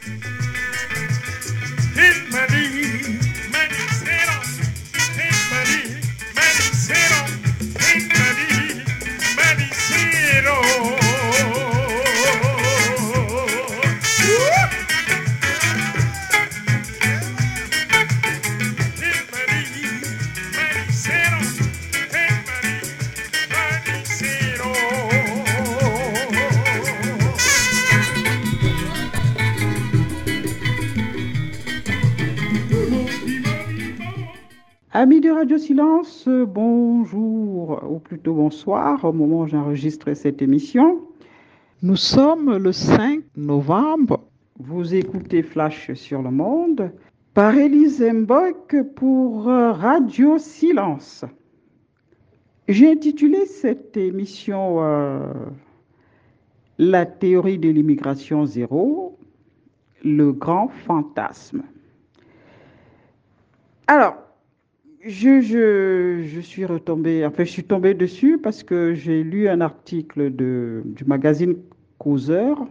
Amis de Radio Silence, bonjour, ou plutôt bonsoir, au moment où j'enregistre cette émission. Nous sommes le 5 novembre. Vous écoutez Flash sur le monde par Élise Mbok pour Radio Silence. J'ai intitulé cette émission La théorie de l'immigration zéro, le grand fantasme. Alors, je suis tombée dessus parce que j'ai lu un article du magazine Causeur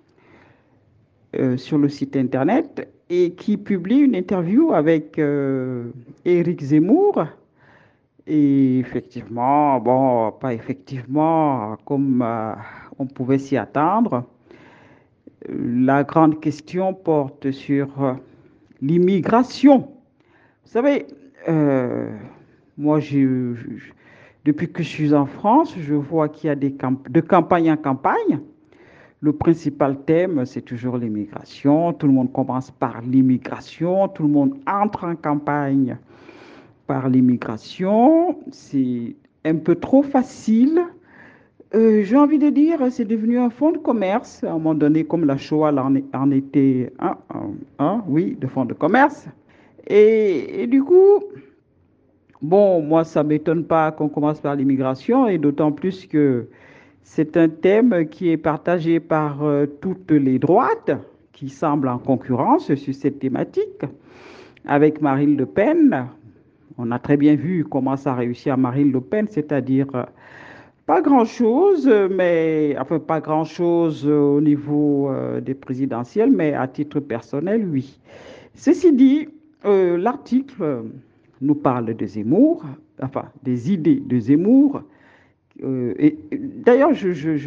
sur le site internet et qui publie une interview avec Éric Zemmour. Et effectivement, bon, pas effectivement, comme on pouvait s'y attendre, la grande question porte sur l'immigration. Vous savez, moi, depuis que je suis en France, je vois qu'il y a de campagne en campagne. Le principal thème, c'est toujours l'immigration. Tout le monde commence par l'immigration. Tout le monde entre en campagne par l'immigration. C'est un peu trop facile. J'ai envie de dire, c'est devenu un fonds de commerce. À un moment donné, comme la Shoah en était oui, de fonds de commerce. Et du coup, bon, moi, ça ne m'étonne pas qu'on commence par l'immigration, et d'autant plus que c'est un thème qui est partagé par toutes les droites qui semblent en concurrence sur cette thématique. Avec Marine Le Pen, on a très bien vu comment ça a réussi à Marine Le Pen, c'est-à-dire pas grand-chose, enfin pas grand-chose au niveau des présidentielles, mais à titre personnel, oui. Ceci dit, l'article nous parle de Zemmour, enfin des idées de Zemmour. D'ailleurs,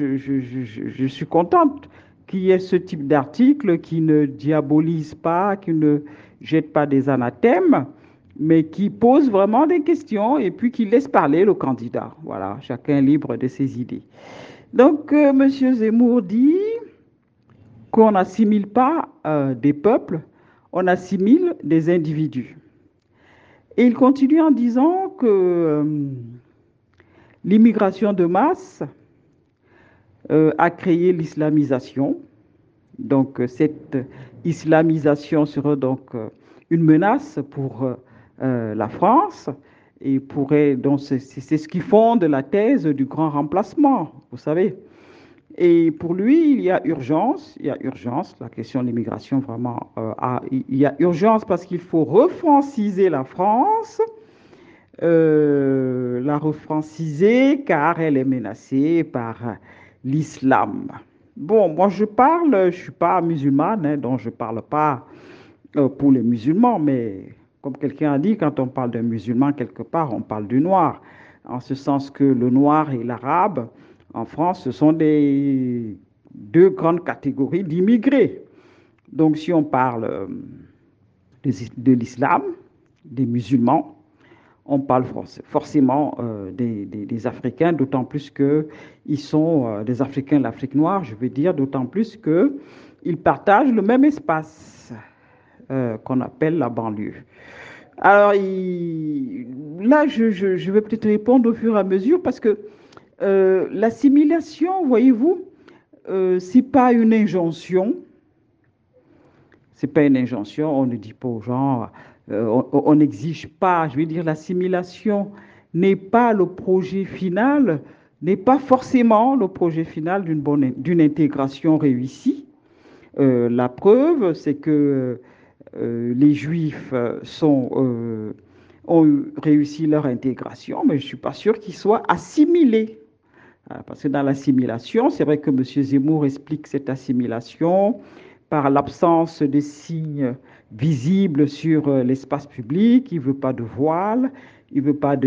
je suis contente qu'il y ait ce type d'article qui ne diabolise pas, qui ne jette pas des anathèmes, mais qui pose vraiment des questions et puis qui laisse parler le candidat. Voilà, chacun est libre de ses idées. Donc, M. Zemmour dit qu'on n'assimile pas des peuples, on assimile des individus. Et il continue en disant que l'immigration de masse a créé l'islamisation. Donc cette islamisation sera donc une menace pour la France et pourrait, donc c'est ce qui fonde la thèse du grand remplacement, vous savez. Et pour lui, il y a urgence, la question de l'immigration vraiment, il y a urgence parce qu'il faut refranciser la France, la refranciser car elle est menacée par l'islam. Bon, moi je suis pas musulmane, hein, donc je parle pas pour les musulmans, mais comme quelqu'un a dit, quand on parle d'un musulman quelque part, on parle du noir, en ce sens que le noir et l'arabe, en France, ce sont deux grandes catégories d'immigrés. Donc, si on parle de l'islam, des musulmans, on parle forcément des Africains, d'autant plus qu'ils sont des Africains de l'Afrique noire, je veux dire, d'autant plus qu'ils partagent le même espace qu'on appelle la banlieue. Alors, là, je vais peut-être répondre au fur et à mesure parce que l'assimilation, voyez-vous, c'est pas une injonction. C'est pas une injonction. On ne dit pas aux gens, on n'exige pas. Je veux dire, l'assimilation n'est pas le projet final, n'est pas forcément le projet final d'une intégration réussie. La preuve, c'est que les Juifs ont réussi leur intégration, mais je ne suis pas sûr qu'ils soient assimilés. Parce que dans l'assimilation, c'est vrai que M. Zemmour explique cette assimilation par l'absence de signes visibles sur l'espace public. Il ne veut pas de voile, il ne veut pas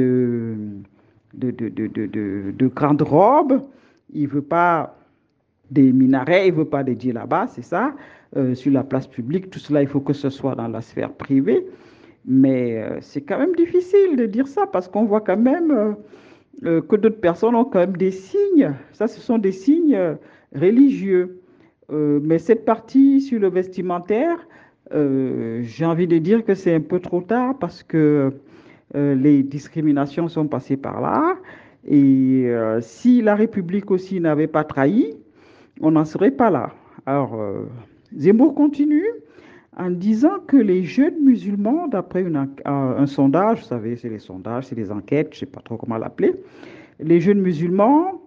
de grandes robes, il ne veut pas des minarets, il ne veut pas des djellabas, c'est ça, sur la place publique. Tout cela, il faut que ce soit dans la sphère privée. Mais c'est quand même difficile de dire ça parce qu'on voit quand même que d'autres personnes ont quand même des signes. Ça, ce sont des signes religieux. Mais cette partie sur le vestimentaire, j'ai envie de dire que c'est un peu trop tard parce que les discriminations sont passées par là. Et si la République aussi n'avait pas trahi, on n'en serait pas là. Alors, Zemmour continue en disant que les jeunes musulmans, d'après un sondage, vous savez, c'est les sondages, c'est les enquêtes, je ne sais pas trop comment l'appeler, les jeunes musulmans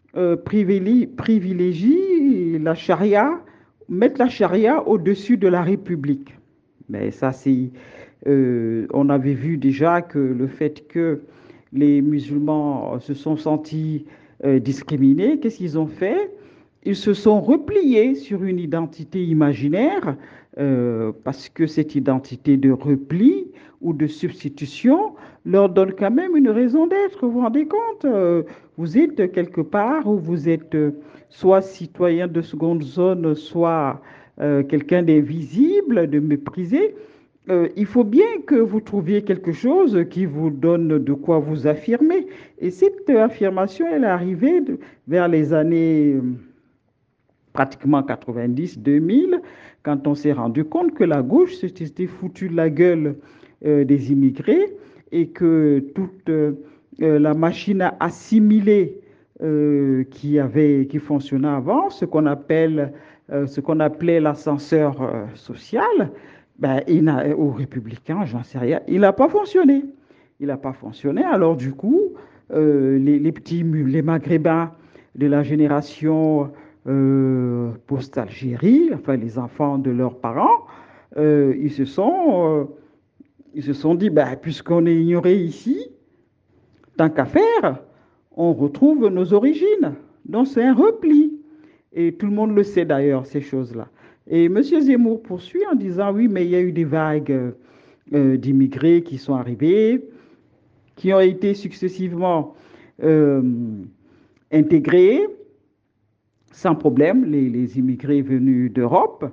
privilégient la charia, mettent la charia au-dessus de la République. Mais ça, c'est, on avait vu déjà que le fait que les musulmans se sont sentis discriminés, qu'est-ce qu'ils ont fait? Ils se sont repliés sur une identité imaginaire parce que cette identité de repli ou de substitution leur donne quand même une raison d'être. Vous vous rendez compte? Vous êtes quelque part où vous êtes soit citoyen de seconde zone, soit quelqu'un d'invisible, de méprisé. Il faut bien que vous trouviez quelque chose qui vous donne de quoi vous affirmer. Et cette affirmation, elle est arrivée vers les années pratiquement 90-2000, quand on s'est rendu compte que la gauche s'était foutue de la gueule des immigrés et que toute la machine à assimiler qui fonctionnait avant, ce qu'on appelait l'ascenseur social, ben, aux républicains, j'en sais rien, il n'a pas fonctionné. Il n'a pas fonctionné. Alors du coup, les maghrébins de la génération post-Algérie, enfin les enfants de leurs parents, euh, ils se sont, euh, ils se sont dit, ben, puisqu'on est ignoré ici, tant qu'à faire, on retrouve nos origines. Donc c'est un repli. Et tout le monde le sait d'ailleurs, ces choses-là. Et M. Zemmour poursuit en disant, oui, mais il y a eu des vagues d'immigrés qui sont arrivés, qui ont été successivement euh, intégrés sans problème, les immigrés venus d'Europe.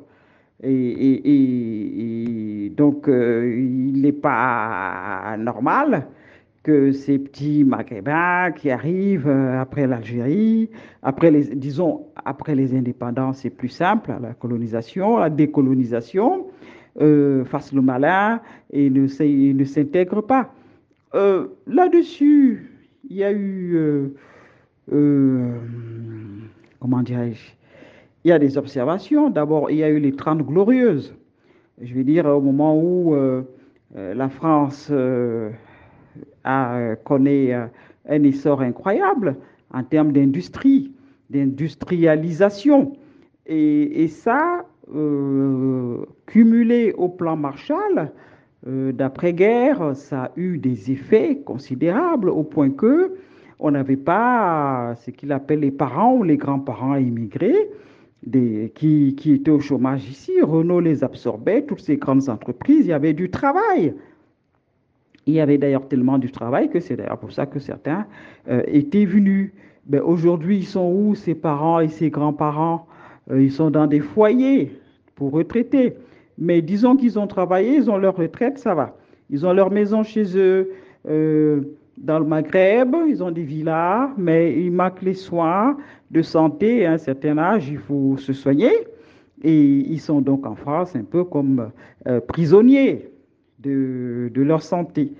Et donc, il n'est pas normal que ces petits Maghrébins qui arrivent après l'Algérie, disons, après les indépendances, c'est plus simple, la colonisation, la décolonisation, fassent le malin et ne s'intègrent pas. Là-dessus, il y a eu, euh, comment dirais-je, il y a des observations. D'abord, il y a eu les Trente Glorieuses. Je veux dire, au moment où la France connaît un essor incroyable en termes d'industrie, d'industrialisation. Et ça, cumulé au plan Marshall, d'après-guerre, ça a eu des effets considérables au point que on n'avait pas ce qu'il appelle les parents ou les grands-parents immigrés qui étaient au chômage ici. Renault les absorbait, toutes ces grandes entreprises, il y avait du travail. Il y avait d'ailleurs tellement du travail que c'est d'ailleurs pour ça que certains étaient venus. Ben, aujourd'hui, ils sont où ces parents et ces grands-parents? Ils sont dans des foyers pour retraités. Mais disons qu'ils ont travaillé, ils ont leur retraite, ça va. Ils ont leur maison chez eux dans le Maghreb, ils ont des villas, mais il manque les soins de santé. À un certain âge, il faut se soigner. Et ils sont donc en France un peu comme prisonniers de leur santé.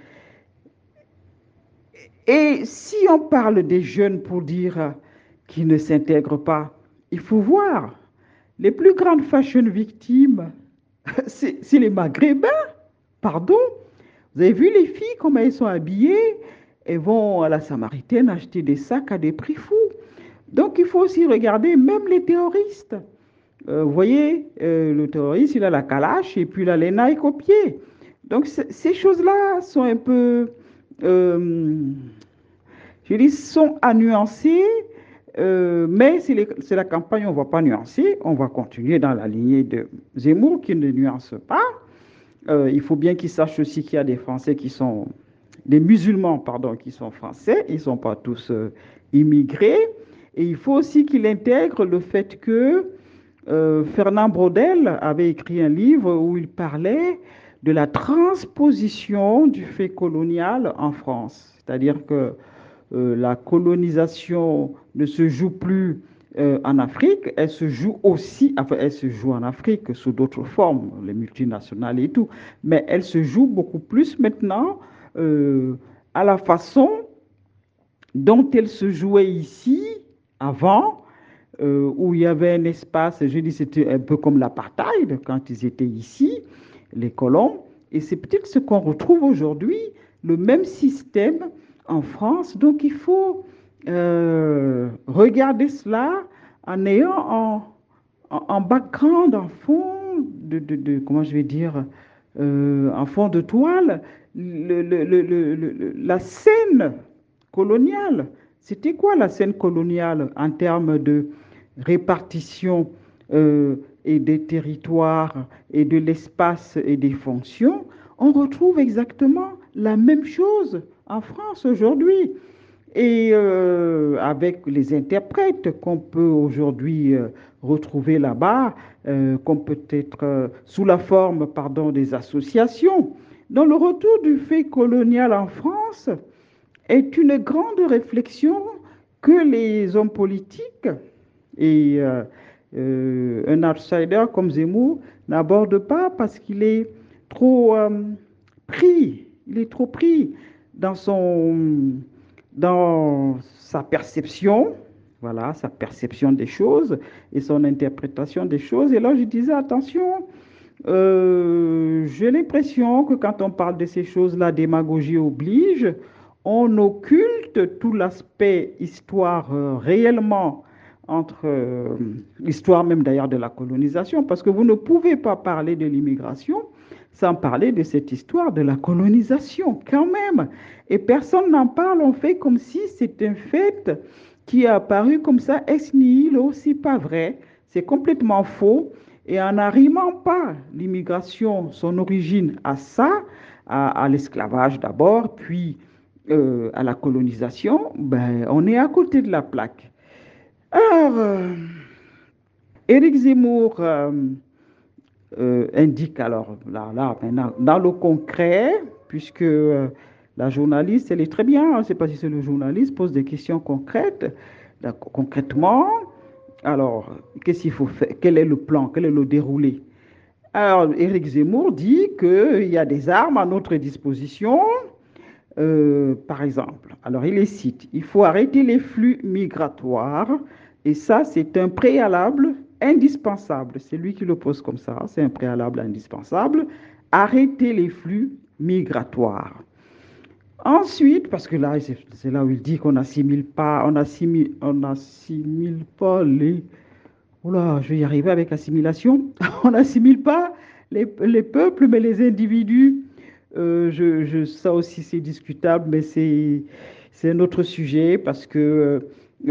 Et si on parle des jeunes pour dire qu'ils ne s'intègrent pas, il faut voir, les plus grandes fashion victimes, c'est les Maghrébins, pardon. Vous avez vu les filles, comment elles sont habillées? Elles vont à la Samaritaine acheter des sacs à des prix fous. Donc il faut aussi regarder même les terroristes. Vous voyez, le terroriste, il a la calache et puis il a les Nike au pied. Donc ces choses-là sont un peu, je dis, sont à nuancer. Mais c'est la campagne, on ne va pas nuancer, on va continuer dans la lignée de Zemmour qui ne nuance pas. Il faut bien qu'ils sachent aussi qu'il y a des Français qui sont, des musulmans, pardon, qui sont français, ils ne sont pas tous immigrés. Et il faut aussi qu'il intègre le fait que Fernand Braudel avait écrit un livre où il parlait de la transposition du fait colonial en France. C'est-à-dire que la colonisation ne se joue plus en Afrique, elle se joue aussi, enfin, elle se joue en Afrique sous d'autres formes, les multinationales et tout, mais elle se joue beaucoup plus maintenant euh, à la façon dont elle se jouait ici avant, où il y avait un espace, je dis c'était un peu comme l'apartheid quand ils étaient ici, les colons, et c'est peut-être ce qu'on retrouve aujourd'hui, le même système en France. Donc il faut regarder cela en ayant en background, en fond comment je vais dire, en fond de toile, la scène coloniale. C'était quoi la scène coloniale en termes de répartition et des territoires et de l'espace et des fonctions? On retrouve exactement la même chose en France aujourd'hui. Et avec les interprètes qu'on peut aujourd'hui retrouver là-bas, comme peut-être sous la forme, pardon, des associations. Dans le retour du fait colonial en France est une grande réflexion que les hommes politiques et un outsider comme Zemmour n'aborde pas parce qu'il est trop pris, il est trop pris dans dans sa perception, voilà, sa perception des choses et son interprétation des choses. Et là, je disais, attention, j'ai l'impression que quand on parle de ces choses, la démagogie oblige, on occulte tout l'aspect histoire réellement entre l'histoire même d'ailleurs de la colonisation, parce que vous ne pouvez pas parler de l'immigration sans parler de cette histoire de la colonisation quand même. Et personne n'en parle, on fait comme si c'est un fait qui est apparu comme ça, ex nihilo, c'est pas vrai, c'est complètement faux. Et en n'arrimant pas l'immigration, son origine à ça, à l'esclavage d'abord, puis à la colonisation, ben, on est à côté de la plaque. Alors, Éric Zemmour indique alors, là, maintenant, dans le concret, puisque la journaliste, elle est très bien, on ne sait pas si c'est le journaliste, pose des questions concrètes. Concrètement, alors, qu'est-ce qu'il faut faire? Quel est le plan? Quel est le déroulé? Alors, Éric Zemmour dit qu'il y a des armes à notre disposition. Par exemple, alors il les cite, il faut arrêter les flux migratoires et ça, c'est un préalable indispensable. C'est lui qui le pose comme ça, c'est un préalable indispensable. Arrêter les flux migratoires. Ensuite, parce que là, c'est là où il dit qu'on n'assimile pas, on assimile pas les... Oula, je vais y arriver avec assimilation. On n'assimile pas les peuples, mais les individus. Ça aussi, c'est discutable, mais c'est un autre sujet parce que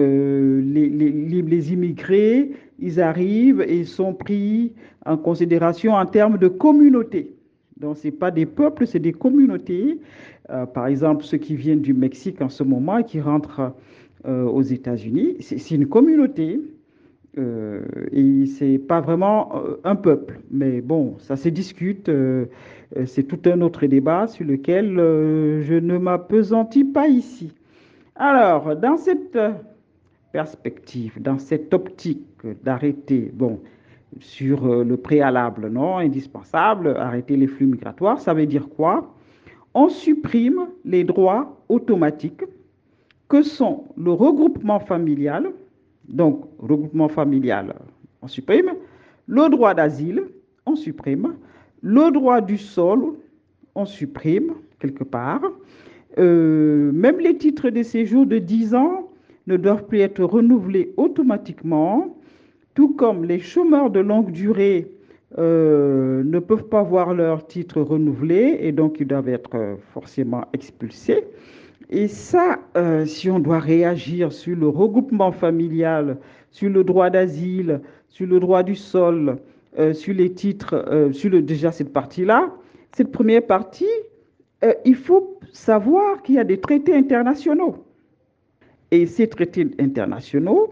les immigrés, ils arrivent et sont pris en considération en termes de communauté. Donc, ce n'est pas des peuples, c'est des communautés. Par exemple, ceux qui viennent du Mexique en ce moment et qui rentrent aux États-Unis, c'est une communauté. Et c'est pas vraiment un peuple. Mais bon, ça se discute. C'est tout un autre débat sur lequel je ne m'appesantis pas ici. Alors, dans cette perspective, dans cette optique d'arrêter, bon, sur le préalable, non, indispensable, arrêter les flux migratoires, ça veut dire quoi? On supprime les droits automatiques que sont le regroupement familial, donc regroupement familial, on supprime, le droit d'asile, on supprime, le droit du sol, on supprime quelque part. Même les titres de séjour de 10 ans ne doivent plus être renouvelés automatiquement, tout comme les chômeurs de longue durée ne peuvent pas voir leur titre renouvelé et donc ils doivent être forcément expulsés. Et ça, si on doit réagir sur le regroupement familial, sur le droit d'asile, sur le droit du sol, sur les titres, déjà cette partie-là, cette première partie, il faut savoir qu'il y a des traités internationaux. Et ces traités internationaux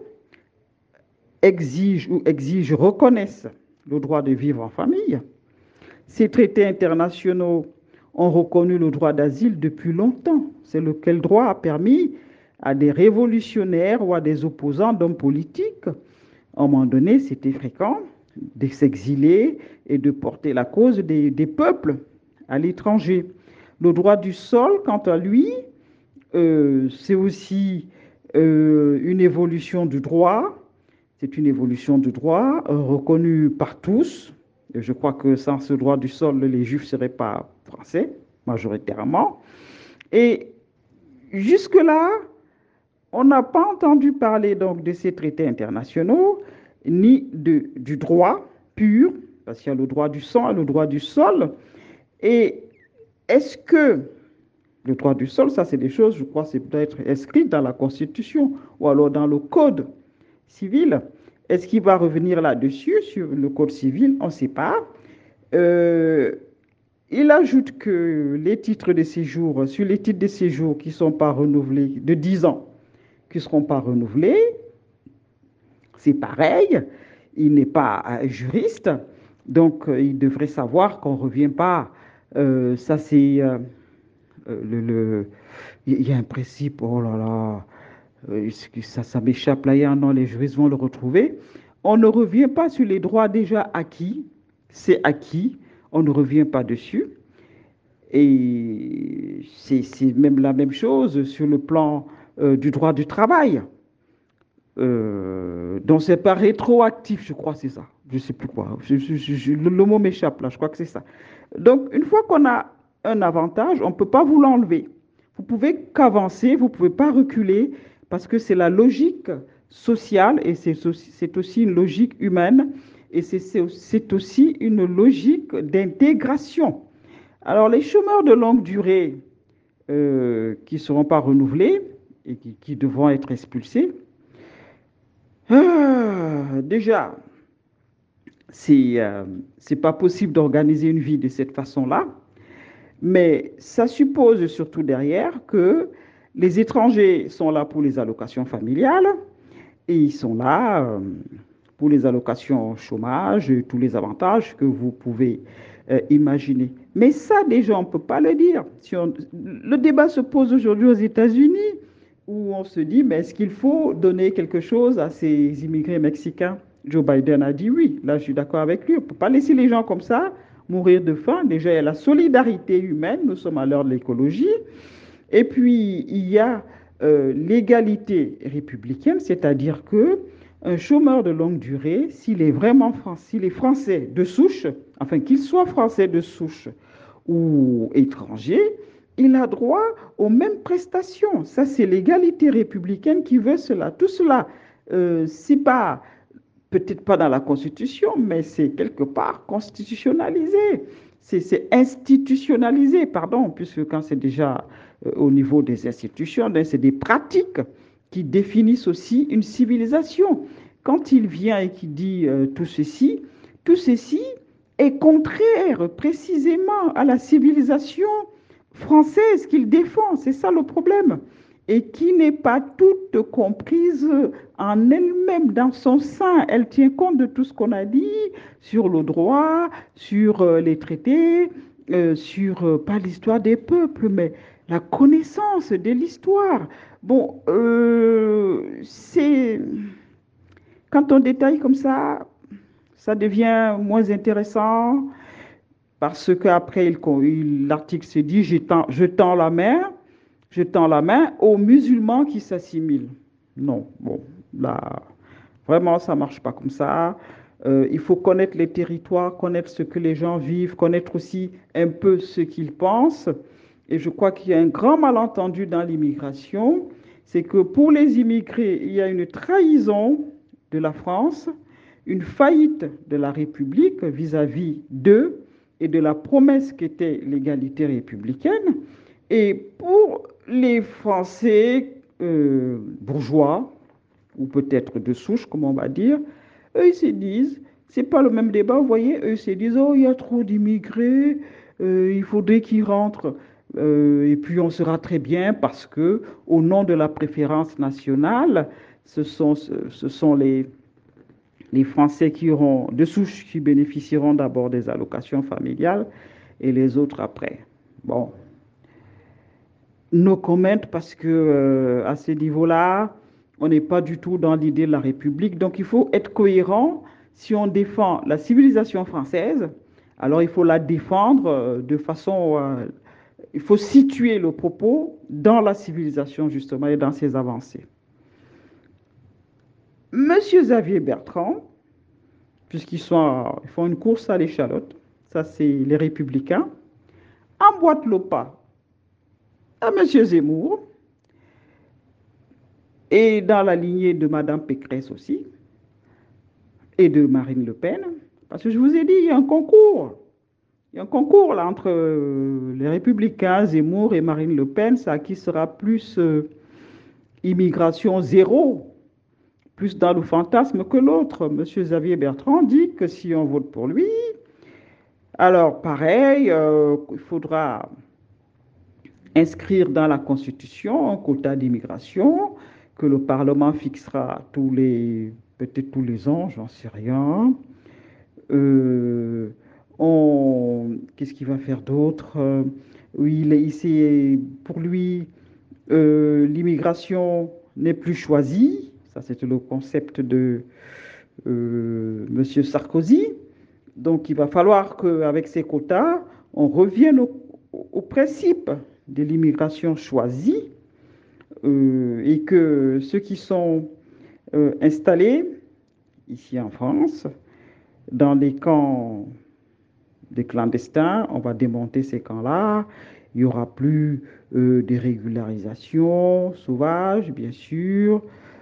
reconnaissent le droit de vivre en famille. Ces traités internationaux ont reconnu le droit d'asile depuis longtemps. C'est lequel droit a permis à des révolutionnaires ou à des opposants d'hommes politiques, à un moment donné, c'était fréquent, de s'exiler et de porter la cause des peuples à l'étranger. Le droit du sol, quant à lui, c'est aussi une évolution du droit. C'est une évolution du droit reconnue par tous. Et je crois que sans ce droit du sol, les Juifs ne seraient pas français, majoritairement. Et jusque-là, on n'a pas entendu parler donc de ces traités internationaux, ni du droit pur, parce qu'il y a le droit du sang et le droit du sol. Et est-ce que le droit du sol, ça c'est des choses, je crois, c'est peut-être inscrit dans la Constitution ou alors dans le Code civil. Est-ce qu'il va revenir là-dessus, sur le Code civil? On ne sait pas. Euh, il ajoute que les titres de séjour, sur les titres de séjour qui ne sont pas renouvelés, de 10 ans, qui ne seront pas renouvelés, c'est pareil. Il n'est pas juriste, donc il devrait savoir qu'on ne revient pas. Ça, c'est il y a un principe, oh là là, ça m'échappe là, il y a un an, les juristes vont le retrouver. On ne revient pas sur les droits déjà acquis, c'est acquis, on ne revient pas dessus. Et c'est même la même chose sur le plan du droit du travail. Donc c'est pas rétroactif, je crois, c'est ça. Je sais plus quoi. Le mot m'échappe là, je crois que c'est ça. Donc une fois qu'on a un avantage, on ne peut pas vous l'enlever. Vous pouvez qu'avancer, vous ne pouvez pas reculer parce que c'est la logique sociale et c'est aussi une logique humaine et c'est aussi une logique d'intégration. Alors les chômeurs de longue durée qui ne seront pas renouvelés et qui devront être expulsés, déjà, c'est pas possible d'organiser une vie de cette façon-là, mais ça suppose surtout derrière que les étrangers sont là pour les allocations familiales et ils sont là pour les allocations chômage et tous les avantages que vous pouvez imaginer. Mais ça, déjà, on ne peut pas le dire. Le débat se pose aujourd'hui aux États-Unis où on se dit, mais est-ce qu'il faut donner quelque chose à ces immigrés mexicains? Joe Biden a dit oui. Là, je suis d'accord avec lui. On ne peut pas laisser les gens comme ça mourir de faim. Déjà, il y a la solidarité humaine. Nous sommes à l'heure de l'écologie. Et puis, il y a l'égalité républicaine, c'est-à-dire que un chômeur de longue durée, s'il est français de souche, enfin qu'il soit français de souche ou étranger, il a droit aux mêmes prestations. Ça, c'est l'égalité républicaine qui veut cela. Tout cela, c'est pas peut-être pas dans la Constitution, mais c'est quelque part constitutionnalisé. C'est institutionnalisé, pardon, puisque quand c'est déjà au niveau des institutions, c'est des pratiques qui définissent aussi une civilisation. Quand il vient et qu'il dit tout ceci est contraire précisément à la civilisation française qu'il défend. C'est ça le problème. Et qui n'est pas toute comprise en elle-même, dans son sein. Elle tient compte de tout ce qu'on a dit sur le droit, sur les traités, sur pas l'histoire des peuples, mais la connaissance de l'histoire. Bon, c'est quand on détaille comme ça devient moins intéressant parce qu'après, l'article se dit, je tends la main aux musulmans qui s'assimilent. Non, bon, là, vraiment, ça ne marche pas comme ça. Il faut connaître les territoires, connaître ce que les gens vivent, connaître aussi un peu ce qu'ils pensent. Et je crois qu'il y a un grand malentendu dans l'immigration, c'est que pour les immigrés, il y a une trahison de la France, une faillite de la République vis-à-vis d'eux et de la promesse qu'était l'égalité républicaine. Et pour les Français bourgeois, ou peut-être de souche, comme on va dire, eux, ils se disent, c'est pas le même débat, vous voyez, eux, ils se disent, oh, il y a trop d'immigrés, il faudrait qu'ils rentrent, et puis on sera très bien parce que, au nom de la préférence nationale, ce sont les Français qui auront, de souche, qui bénéficieront d'abord des allocations familiales et les autres après. Bon, no comment parce que à ce niveau-là, on n'est pas du tout dans l'idée de la République. Donc il faut être cohérent. Si on défend la civilisation française, alors il faut la défendre de façon... il faut situer le propos dans la civilisation justement et dans ses avancées. Monsieur Xavier Bertrand, ils font une course à l'échalote, ça c'est les républicains, emboîte le pas à Monsieur Zemmour et dans la lignée de Madame Pécresse aussi, et de Marine Le Pen, parce que je vous ai dit, il y a un concours. Il y a un concours là entre les Républicains, Zemmour et Marine Le Pen, ça qui sera plus immigration zéro, plus dans le fantasme que l'autre. Monsieur Xavier Bertrand dit que si on vote pour lui, alors pareil, il faudra inscrire dans la Constitution un quota d'immigration que le Parlement fixera peut-être tous les ans, j'en sais rien. Euh, Qu'est-ce qu'il va faire d'autre? Oui, pour lui, l'immigration n'est plus choisie. Ça, c'était le concept de Monsieur Sarkozy. Donc, il va falloir qu'avec ces quotas, on revienne au principe de l'immigration choisie et que ceux qui sont installés ici en France, dans les camps des clandestins, on va démonter ces camps-là. Il n'y aura plus des régularisations sauvages, bien sûr.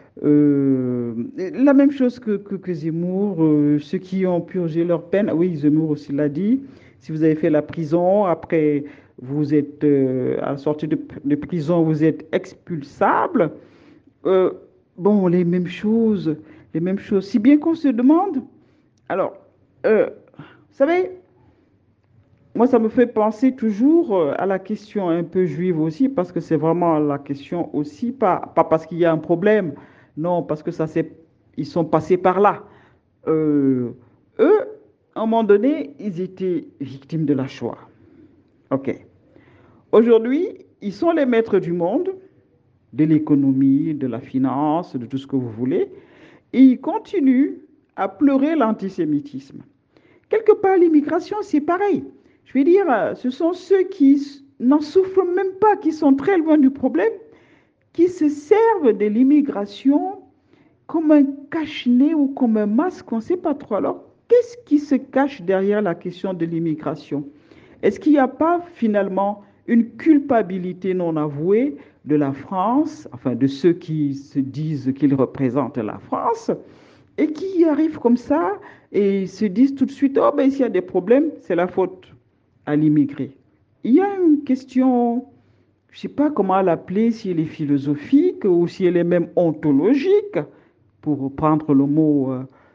La même chose que Zemmour, ceux qui ont purgé leur peine, oui, Zemmour aussi l'a dit, si vous avez fait la prison, après vous êtes à la sortie de prison, vous êtes expulsable. Euh, bon, les mêmes choses, si bien qu'on se demande, alors, vous savez, moi, ça me fait penser toujours à la question un peu juive aussi, parce que c'est vraiment la question aussi, pas parce qu'il y a un problème, non, parce que ils sont passés par là. Euh, Eux, à un moment donné, ils étaient victimes de la Shoah. OK. Aujourd'hui, ils sont les maîtres du monde, de l'économie, de la finance, de tout ce que vous voulez, et ils continuent à pleurer l'antisémitisme. Quelque part, l'immigration, c'est pareil. Je veux dire, ce sont ceux qui n'en souffrent même pas, qui sont très loin du problème, qui se servent de l'immigration comme un cache-nez ou comme un masque, on ne sait pas trop. Alors, qu'est-ce qui se cache derrière la question de l'immigration? Est-ce qu'il n'y a pas finalement une culpabilité non avouée de la France, enfin de ceux qui se disent qu'ils représentent la France, et qui arrivent comme ça et se disent tout de suite, oh ben s'il y a des problèmes, c'est la faute à l'immigré. Il y a une question, je ne sais pas comment l'appeler, si elle est philosophique ou si elle est même ontologique, pour reprendre le mot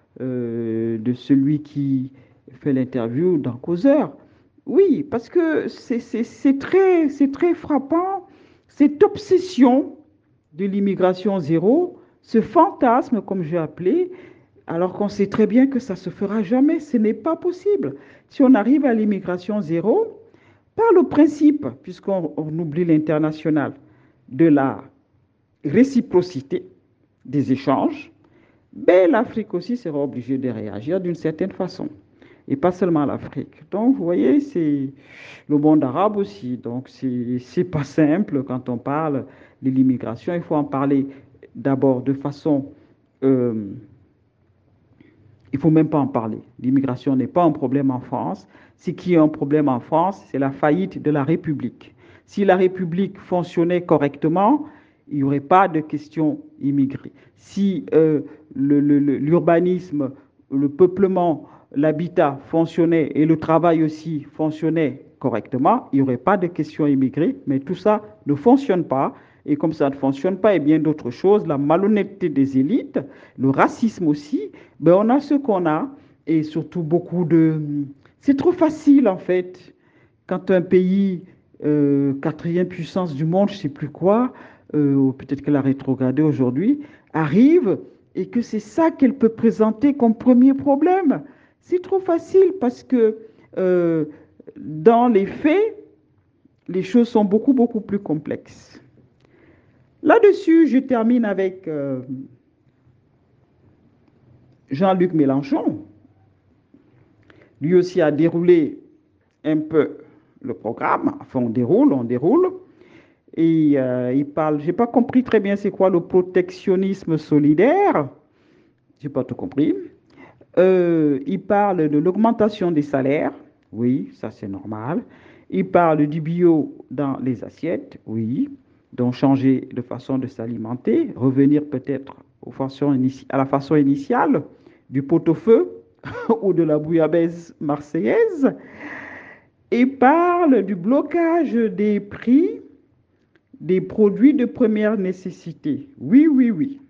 de celui qui fait l'interview dans Causeur. Oui, parce que c'est très frappant, cette obsession de l'immigration zéro, ce fantasme, comme j'ai appelé, alors qu'on sait très bien que ça ne se fera jamais, ce n'est pas possible. Si on arrive à l'immigration zéro, par le principe, puisqu'on oublie l'international, de la réciprocité des échanges, ben, l'Afrique aussi sera obligée de réagir d'une certaine façon. Et pas seulement l'Afrique. Donc, vous voyez, c'est le monde arabe aussi. Donc, c'est pas simple quand on parle de l'immigration. Il faut en parler d'abord de façon euh, il ne faut même pas en parler. L'immigration n'est pas un problème en France. Ce qui est un problème en France, c'est la faillite de la République. Si la République fonctionnait correctement, il n'y aurait pas de questions immigrées. Si l'urbanisme, le peuplement, l'habitat fonctionnait et le travail aussi fonctionnait correctement, il n'y aurait pas de questions immigrées, mais tout ça ne fonctionne pas. Et comme ça ne fonctionne pas, et bien d'autres choses, la malhonnêteté des élites, le racisme aussi, ben on a ce qu'on a, et surtout beaucoup de... C'est trop facile en fait. Quand un pays, quatrième puissance du monde, je ne sais plus quoi, ou peut-être qu'elle a rétrogradé aujourd'hui, arrive et que c'est ça qu'elle peut présenter comme premier problème. C'est trop facile parce que euh, dans les faits, les choses sont beaucoup, beaucoup plus complexes. Là-dessus, je termine avec Jean-Luc Mélenchon. Lui aussi a déroulé un peu le programme. Enfin, on déroule, on déroule. Et il parle, j'ai pas compris très bien c'est quoi le protectionnisme solidaire. J'ai pas tout compris. Il parle de l'augmentation des salaires. Oui, ça c'est normal. Il parle du bio dans les assiettes. Oui. Donc changer de façon de s'alimenter, revenir peut-être à la façon initiale du pot-au-feu ou de la bouillabaisse marseillaise. Il parle du blocage des prix des produits de première nécessité. Oui, oui, oui.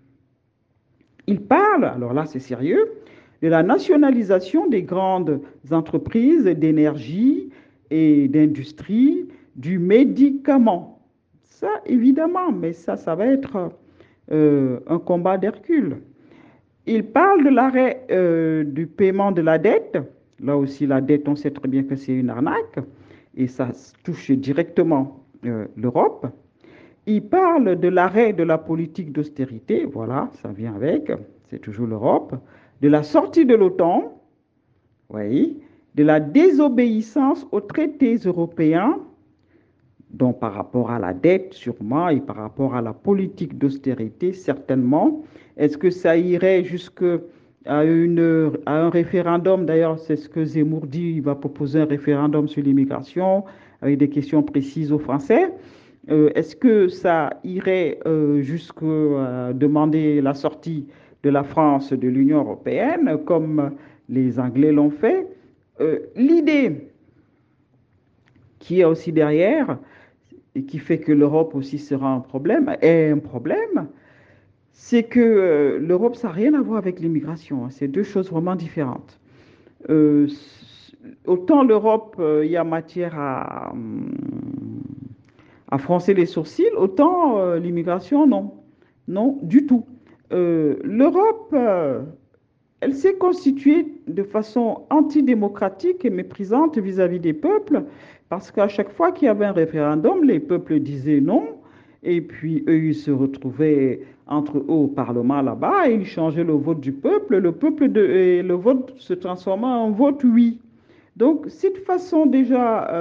Il parle, alors là c'est sérieux, de la nationalisation des grandes entreprises d'énergie et d'industrie du médicament. Ça, évidemment, mais ça va être un combat d'Hercule. Il parle de l'arrêt du paiement de la dette. Là aussi, la dette, on sait très bien que c'est une arnaque et ça touche directement l'Europe. Il parle de l'arrêt de la politique d'austérité, voilà, ça vient avec, c'est toujours l'Europe, de la sortie de l'OTAN, oui, de la désobéissance aux traités européens, donc par rapport à la dette sûrement et par rapport à la politique d'austérité certainement. Est-ce que ça irait jusqu'à un référendum? D'ailleurs, c'est ce que Zemmour dit, il va proposer un référendum sur l'immigration avec des questions précises aux Français. Est-ce que ça irait jusqu'à demander la sortie de la France de l'Union européenne, comme les Anglais l'ont fait? L'idée qui est aussi derrière, et qui fait que l'Europe aussi sera un problème, est un problème, c'est que l'Europe, ça n'a rien à voir avec l'immigration. C'est deux choses vraiment différentes. Euh, Autant l'Europe, il y a matière à froncer les sourcils, autant l'immigration, non. Non, du tout. L'Europe, elle s'est constituée de façon antidémocratique et méprisante vis-à-vis des peuples, parce qu'à chaque fois qu'il y avait un référendum, les peuples disaient non, et puis eux, ils se retrouvaient entre eux au Parlement là-bas, et ils changeaient le vote du peuple, et le vote se transformait en vote oui. Donc, cette façon déjà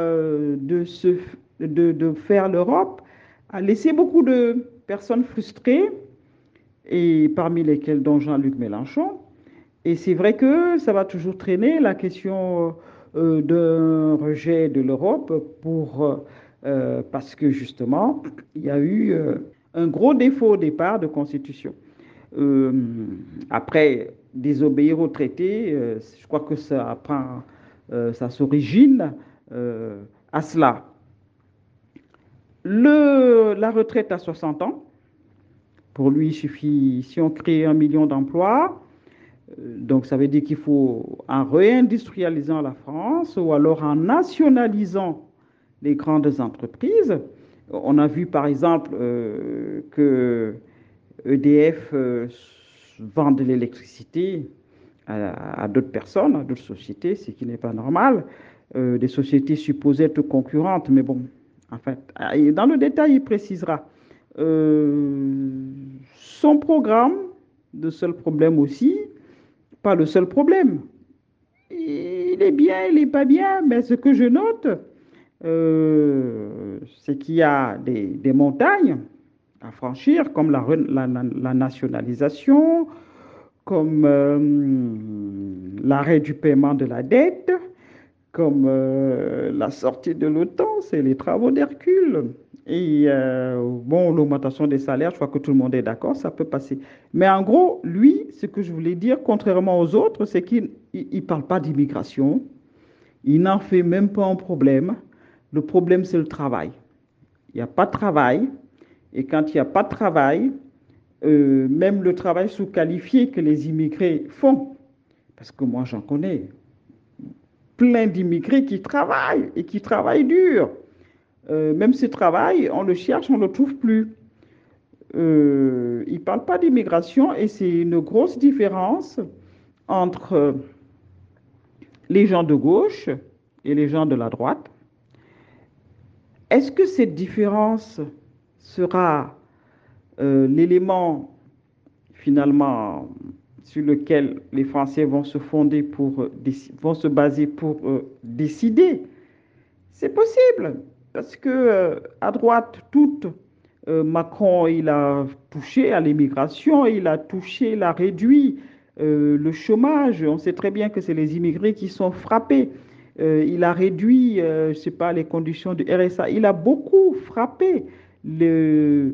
de faire l'Europe a laissé beaucoup de personnes frustrées, et parmi lesquelles dont Jean-Luc Mélenchon. Et c'est vrai que ça va toujours traîner la question d'un rejet de l'Europe parce que justement, il y a eu un gros défaut au départ de constitution. Euh, Après, désobéir au traité, je crois que ça s'origine à cela. La retraite à 60 ans, pour lui, il suffit, si on crée 1 million d'emplois, donc ça veut dire qu'il faut, en réindustrialisant la France ou alors en nationalisant les grandes entreprises, on a vu par exemple que EDF vend de l'électricité à d'autres personnes, à d'autres sociétés, ce qui n'est pas normal. Des sociétés supposées être concurrentes, mais bon, en fait, dans le détail, il précisera. Son programme, le seul problème aussi, pas le seul problème. Il est bien, il n'est pas bien, mais ce que je note, c'est qu'il y a des montagnes à franchir, comme la nationalisation, comme l'arrêt du paiement de la dette, comme la sortie de l'OTAN, c'est les travaux d'Hercule. Et bon, l'augmentation des salaires, je crois que tout le monde est d'accord, ça peut passer. Mais en gros, lui, ce que je voulais dire, contrairement aux autres, c'est qu'il ne parle pas d'immigration. Il n'en fait même pas un problème. Le problème, c'est le travail. Il n'y a pas de travail. Et quand il n'y a pas de travail, même le travail sous-qualifié que les immigrés font, parce que moi j'en connais plein d'immigrés qui travaillent et qui travaillent dur. Même ce travail, on le cherche, on ne le trouve plus. Ils ne parlent pas d'immigration et c'est une grosse différence entre les gens de gauche et les gens de la droite. Est-ce que cette différence sera l'élément finalement sur lequel les Français vont se fonder vont se baser pour décider? C'est possible, parce que à droite, toute, Macron, il a touché à l'immigration, il a réduit le chômage. On sait très bien que c'est les immigrés qui sont frappés. Il a réduit, je ne sais pas, les conditions du RSA. Il a beaucoup frappé le,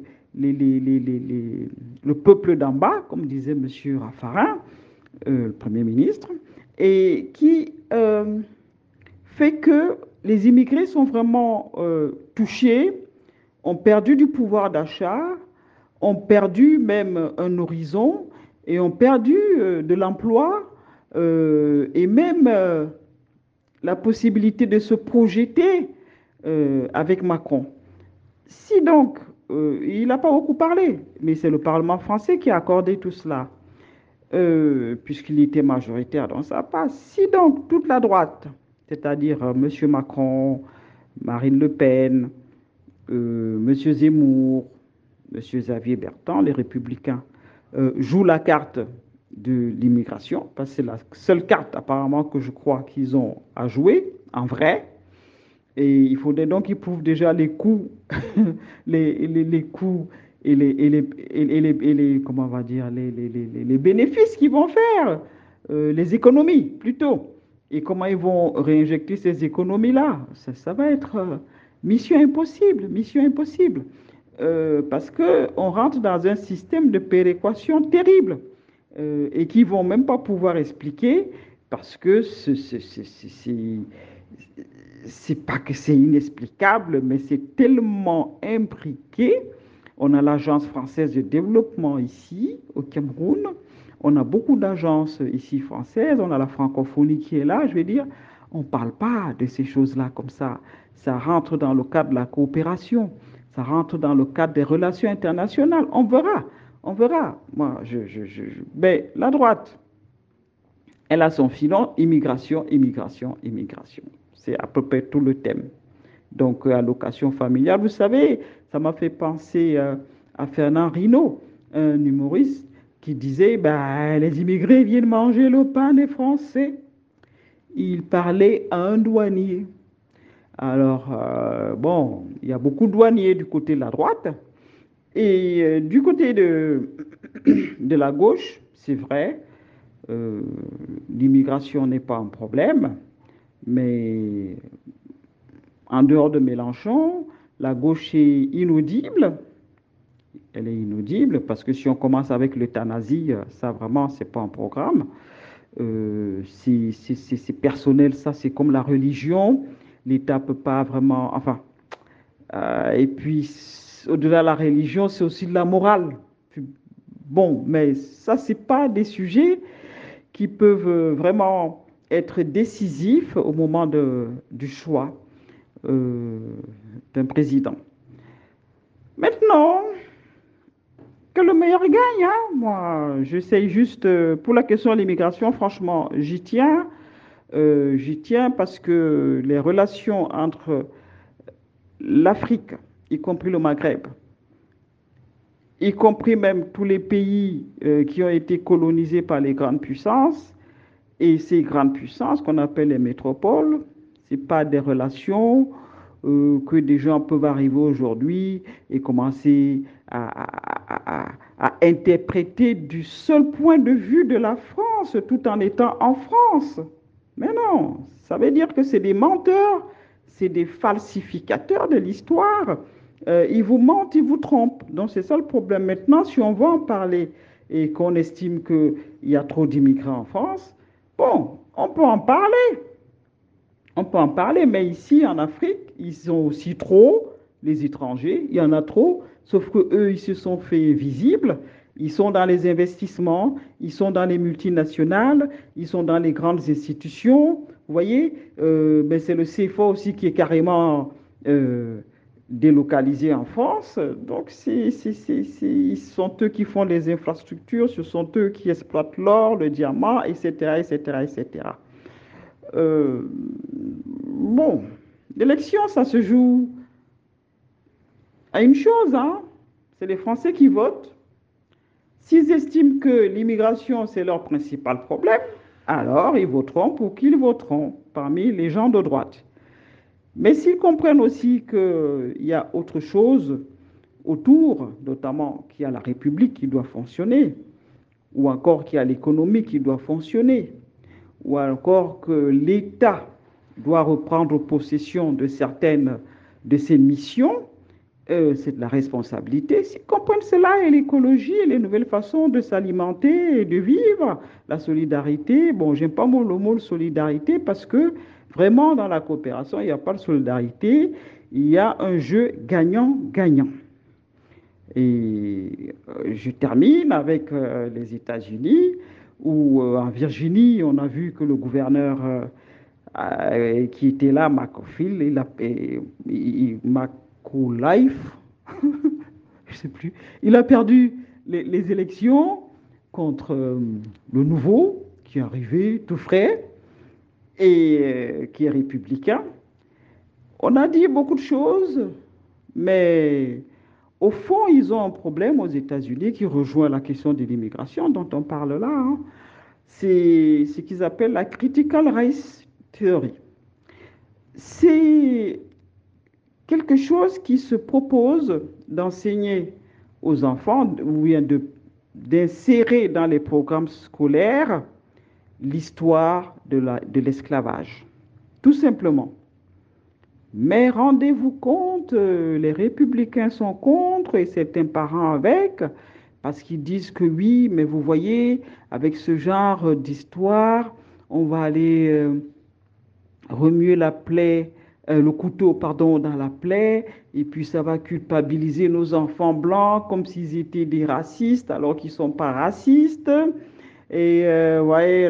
le peuple d'en bas, comme disait M. Raffarin, le Premier ministre, et qui fait que les immigrés sont vraiment touchés, ont perdu du pouvoir d'achat, ont perdu même un horizon et ont perdu de l'emploi et même la possibilité de se projeter avec Macron. Si donc, il n'a pas beaucoup parlé, mais c'est le Parlement français qui a accordé tout cela, puisqu'il était majoritaire dans sa passe. Si donc toute la droite, c'est-à-dire M. Macron, Marine Le Pen, M. Zemmour, M. Xavier Bertrand, les républicains, jouent la carte de l'immigration, parce que c'est la seule carte apparemment que je crois qu'ils ont à jouer, en vrai. Et il faudrait donc qu'ils prouvent déjà les coûts, les coûts comment on va dire, les bénéfices qu'ils vont faire, les économies plutôt, et comment ils vont réinjecter ces économies-là. Ça va être mission impossible, mission impossible. Parce qu'on rentre dans un système de péréquation terrible et qu'ils ne vont même pas pouvoir expliquer parce que c'est pas que c'est inexplicable, mais c'est tellement imbriqué. On a l'Agence française de développement ici, au Cameroun. On a beaucoup d'agences ici françaises. On a la francophonie qui est là. Je veux dire, on ne parle pas de ces choses-là comme ça. Ça rentre dans le cadre de la coopération. Ça rentre dans le cadre des relations internationales. On verra. On verra. Moi, mais la droite, elle a son filon, immigration, immigration, immigration. C'est à peu près tout le thème. Donc, allocation familiale, vous savez, ça m'a fait penser à Fernand Rinaud, un humoriste qui disait, bah, les immigrés viennent manger le pain des Français. Il parlait à un douanier. Alors, bon, il y a beaucoup de douaniers du côté de la droite. Et du côté de la gauche, c'est vrai, euh, l'immigration n'est pas un problème, mais en dehors de Mélenchon, la gauche est inaudible. Elle est inaudible parce que si on commence avec l'euthanasie, ça vraiment, c'est pas un programme. C'est personnel, ça c'est comme la religion. L'État peut pas vraiment. Enfin, et puis au-delà de la religion, c'est aussi de la morale. Bon, mais ça, c'est pas des sujets qui peuvent vraiment être décisifs au moment du choix euh, d'un président. Maintenant, que le meilleur gagne, hein. Moi, j'essaye juste, pour la question de l'immigration, franchement, j'y tiens parce que les relations entre l'Afrique, y compris le Maghreb, y compris même tous les pays qui ont été colonisés par les grandes puissances, et ces grandes puissances qu'on appelle les métropoles, ce pas des relations que des gens peuvent arriver aujourd'hui et commencer à interpréter du seul point de vue de la France tout en étant en France. Mais non, ça veut dire que c'est des menteurs, c'est des falsificateurs de l'histoire. Ils vous mentent, ils vous trompent. Donc c'est ça le problème. Maintenant, si on va en parler et qu'on estime qu'il y a trop d'immigrants en France, bon, on peut en parler. On peut en parler, mais ici en Afrique, ils sont aussi trop, les étrangers, il y en a trop, sauf que eux, ils se sont fait visibles. Ils sont dans les investissements, ils sont dans les multinationales, ils sont dans les grandes institutions. Vous voyez, ben c'est le CFA aussi qui est carrément euh, délocalisé en France. Donc, ils sont eux qui font les infrastructures, ce sont eux qui exploitent l'or, le diamant, etc., etc., etc. Euh, bon, l'élection, ça se joue à une chose, hein. C'est les Français qui votent. S'ils estiment que l'immigration, c'est leur principal problème, alors ils voteront pour qui ils voteront parmi les gens de droite. Mais s'ils comprennent aussi qu'il y a autre chose autour, notamment qu'il y a la République qui doit fonctionner, ou encore qu'il y a l'économie qui doit fonctionner, ou encore que l'État doit reprendre possession de certaines de ses missions, c'est de la responsabilité. S'ils comprennent cela et l'écologie et les nouvelles façons de s'alimenter et de vivre, la solidarité, bon, j'aime pas le mot solidarité parce que vraiment dans la coopération, il n'y a pas de solidarité, il y a un jeu gagnant-gagnant. Et je termine avec les États-Unis, où en Virginie, on a vu que le gouverneur qui était là, McCaulfield, McAuliffe, je sais plus, il a perdu les élections contre le nouveau, qui est arrivé tout frais, et qui est républicain. On a dit beaucoup de choses, mais au fond, ils ont un problème aux États-Unis qui rejoint la question de l'immigration dont on parle là, hein. C'est ce qu'ils appellent la critical race theory. C'est quelque chose qui se propose d'enseigner aux enfants ou bien d'insérer dans les programmes scolaires l'histoire de l'esclavage. Tout simplement. Mais rendez-vous compte, les républicains sont contre et certains parents avec, parce qu'ils disent que oui, mais vous voyez, avec ce genre d'histoire, on va aller remuer la plaie, le couteau, pardon, dans la plaie, et puis ça va culpabiliser nos enfants blancs comme s'ils étaient des racistes, alors qu'ils ne sont pas racistes. Et vous voyez,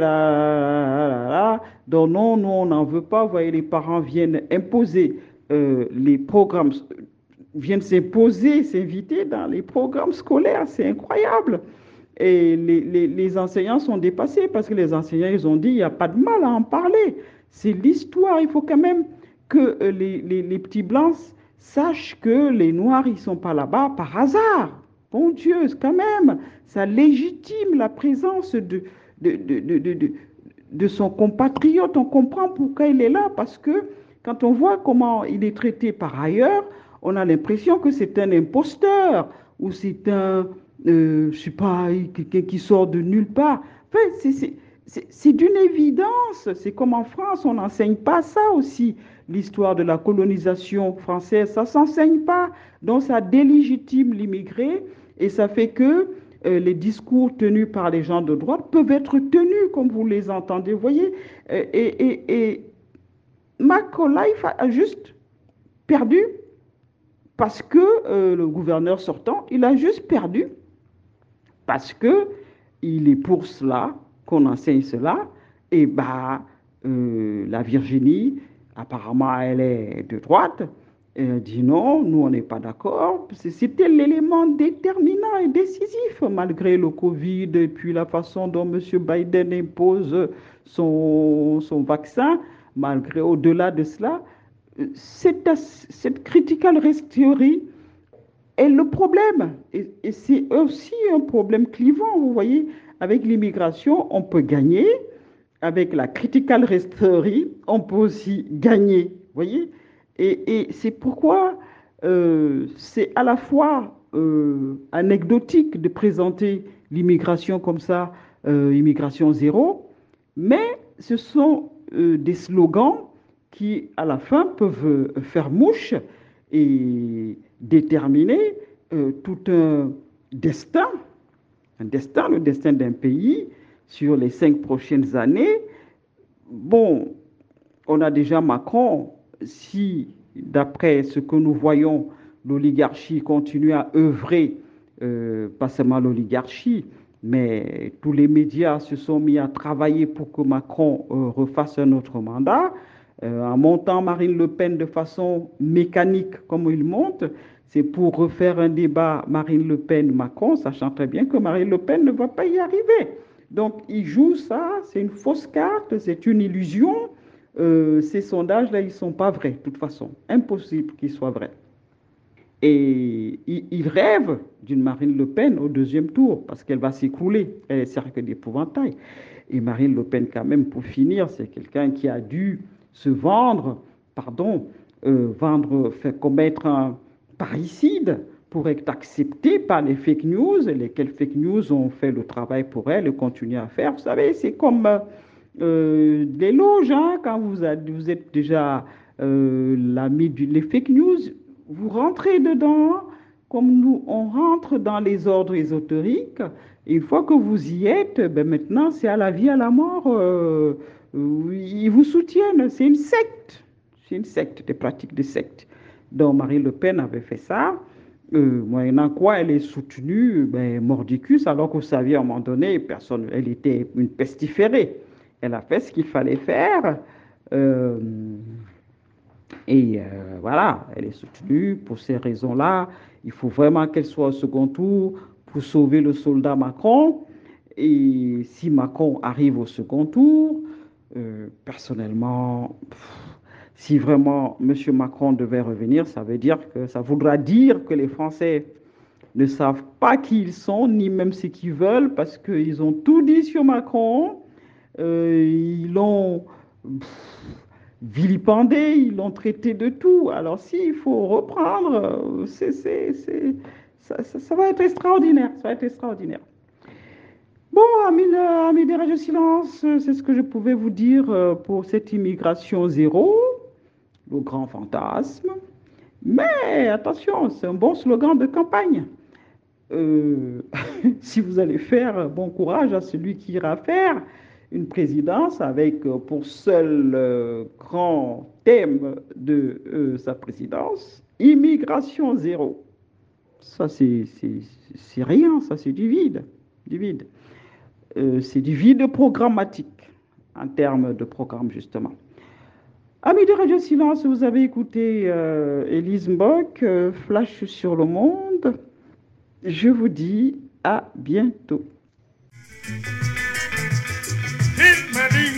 là. Donc non, nous, on n'en veut pas. Vous voyez, les parents viennent imposer les programmes, viennent s'imposer, s'inviter dans les programmes scolaires. C'est incroyable. Et les enseignants sont dépassés parce que les enseignants, ils ont dit, il n'y a pas de mal à en parler. C'est l'histoire. Il faut quand même que les petits blancs sachent que les noirs, ils ne sont pas là-bas par hasard. Bon Dieu, quand même, ça légitime la présence de, de, de, de, de- de son compatriote. On comprend pourquoi il est là, parce que quand on voit comment il est traité par ailleurs, on a l'impression que c'est un imposteur ou c'est un, je sais pas, quelqu'un qui sort de nulle part. Enfin, c'est d'une évidence. C'est comme en France, on n'enseigne pas ça aussi. L'histoire de la colonisation française, ça ne s'enseigne pas. Donc, ça délégitime l'immigré et ça fait que les discours tenus par les gens de droite peuvent être tenus comme vous les entendez. Vous voyez, et McAuliffe a juste perdu parce que le gouverneur sortant, il a juste perdu parce que il est pour cela qu'on enseigne cela. Et bah, la Virginie, apparemment, elle est de droite. Elle dit non, nous, on n'est pas d'accord. C'était l'élément déterminant et décisif, malgré le Covid et puis la façon dont M. Biden impose son vaccin, malgré au-delà de cela. Cette critical race theory est le problème. Et c'est aussi un problème clivant, vous voyez. Avec l'immigration, on peut gagner. Avec la critical race theory, on peut aussi gagner, vous voyez. Et c'est pourquoi c'est à la fois anecdotique de présenter l'immigration comme ça, immigration zéro, mais ce sont des slogans qui, à la fin, peuvent faire mouche et déterminer tout le destin d'un pays sur les 5 prochaines années. Bon, On a déjà Macron. Si, d'après ce que nous voyons, l'oligarchie continue à œuvrer, pas seulement l'oligarchie, mais tous les médias se sont mis à travailler pour que Macron refasse un autre mandat, en montant Marine Le Pen de façon mécanique comme il monte, c'est pour refaire un débat Marine Le Pen-Macron, sachant très bien que Marine Le Pen ne va pas y arriver. Donc, il joue ça, c'est une fausse carte, c'est une illusion. Ces sondages-là, ils ne sont pas vrais, de toute façon. Impossible qu'ils soient vrais. Et il rêve d'une Marine Le Pen au deuxième tour, parce qu'elle va s'écrouler. Elle est cercle d'épouvantail. Et Marine Le Pen, quand même, pour finir, c'est quelqu'un qui a dû se vendre, pardon, faire commettre un parricide pour être acceptée par les fake news, lesquelles fake news ont fait le travail pour elle et continuent à faire. Vous savez, c'est comme les loges, hein, quand vous êtes déjà l'ami les fake news, vous rentrez dedans, comme nous, on rentre dans les ordres ésotériques. Et une fois que vous y êtes, ben maintenant, c'est à la vie, à la mort. Ils vous soutiennent. C'est une secte. C'est une secte, des pratiques de secte. Donc, Marie Le Pen avait fait ça. Moyennant quoi elle est soutenue, ben, mordicus, alors que vous saviez, à un moment donné, personne, elle était une pestiférée. Elle a fait ce qu'il fallait faire. Euh, voilà, elle est soutenue pour ces raisons-là. Il faut vraiment qu'elle soit au second tour pour sauver le soldat Macron. Et si Macron arrive au second tour, personnellement, si vraiment M. Macron devait revenir, ça voudra dire que les Français ne savent pas qui ils sont, ni même ce qu'ils veulent, parce qu'ils ont tout dit sur Macron. Ils l'ont vilipendé, ils l'ont traité de tout. Alors s'il faut reprendre, ça va être extraordinaire. Ça va être extraordinaire. Bon, amis des radios silence, c'est ce que je pouvais vous dire pour cette immigration zéro, le grand fantasme. Mais attention, c'est un bon slogan de campagne. Euh, si vous allez faire, bon courage à celui qui ira faire une présidence avec pour seul grand thème de sa présidence, immigration zéro. Ça, c'est rien, ça, c'est du vide. Du vide. C'est du vide programmatique en termes de programme, justement. Amis de Radio Silence, vous avez écouté Élise Mbok, Flash sur le monde. Je vous dis à bientôt.